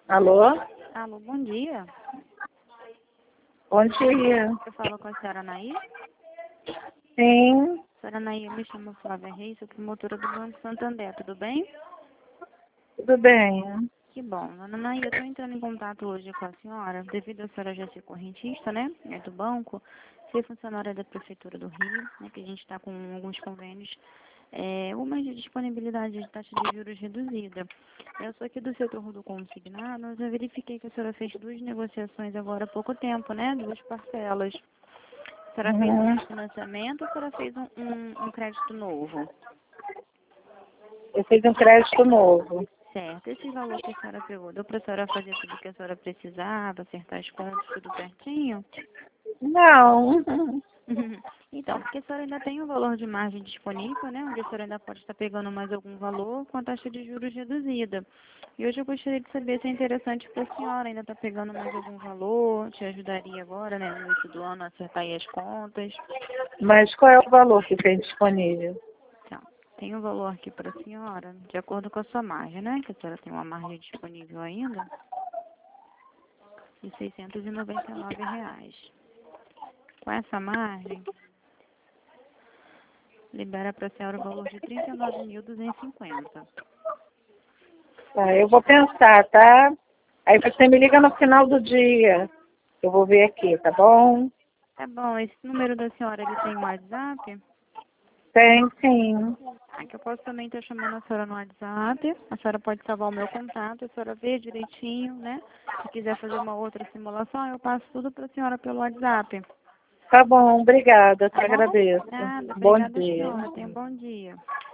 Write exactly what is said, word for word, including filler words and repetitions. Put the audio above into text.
Alô? Alô, bom dia. Bom dia. Eu falo com a senhora Anaí. Sim, Senhora Anaí, eu me chamo Flávia Reis, sou promotora do Banco Santander, tudo bem? tudo bem. Que bom. Dona Anaí, eu estou entrando em contato hoje com a senhora, devido a senhora já ser correntista, né, é do banco, ser funcionária da Prefeitura do Rio, né, que a gente está com alguns convênios, é, uma de disponibilidade de taxa de juros reduzida. Eu sou aqui do setor do consignado, mas eu verifiquei que a senhora fez duas negociações agora há pouco tempo, né, duas parcelas. A senhora fez um Uhum. refinanciamento ou a senhora fez um, um, um crédito novo? Eu fiz um crédito novo. Certo. Esse valor que a senhora pegou, deu para a senhora fazer tudo o que a senhora precisava, acertar as contas, tudo certinho? Não. Então, porque a senhora ainda tem um valor de margem disponível, né? Onde a senhora ainda pode estar pegando mais algum valor com a taxa de juros reduzida. E hoje eu gostaria de saber se é interessante para a senhora, ainda está pegando mais algum valor, te ajudaria agora, né, no início do ano, a acertar aí as contas. Mas qual é o valor que tem disponível? Então, tem um valor aqui para a senhora, de acordo com a sua margem, né? Que a senhora tem uma margem disponível ainda, de seiscentos e noventa e nove reais. Com essa margem, libera para a senhora o valor de trinta e nove mil duzentos e cinquenta. Tá, eu vou pensar, tá? Aí você me liga no final do dia. Eu vou ver aqui, tá bom? Tá bom, esse número da senhora, ele tem um WhatsApp? Tem sim. Aqui eu posso também estar chamando a senhora no WhatsApp. A senhora pode salvar o meu contato, a senhora vê direitinho, né? Se quiser fazer uma outra simulação, eu passo tudo para a senhora pelo WhatsApp. Tá bom, obrigada, te Tá bom? agradeço. Nada, Bom obrigada, dia. senhora. Tenha um bom dia.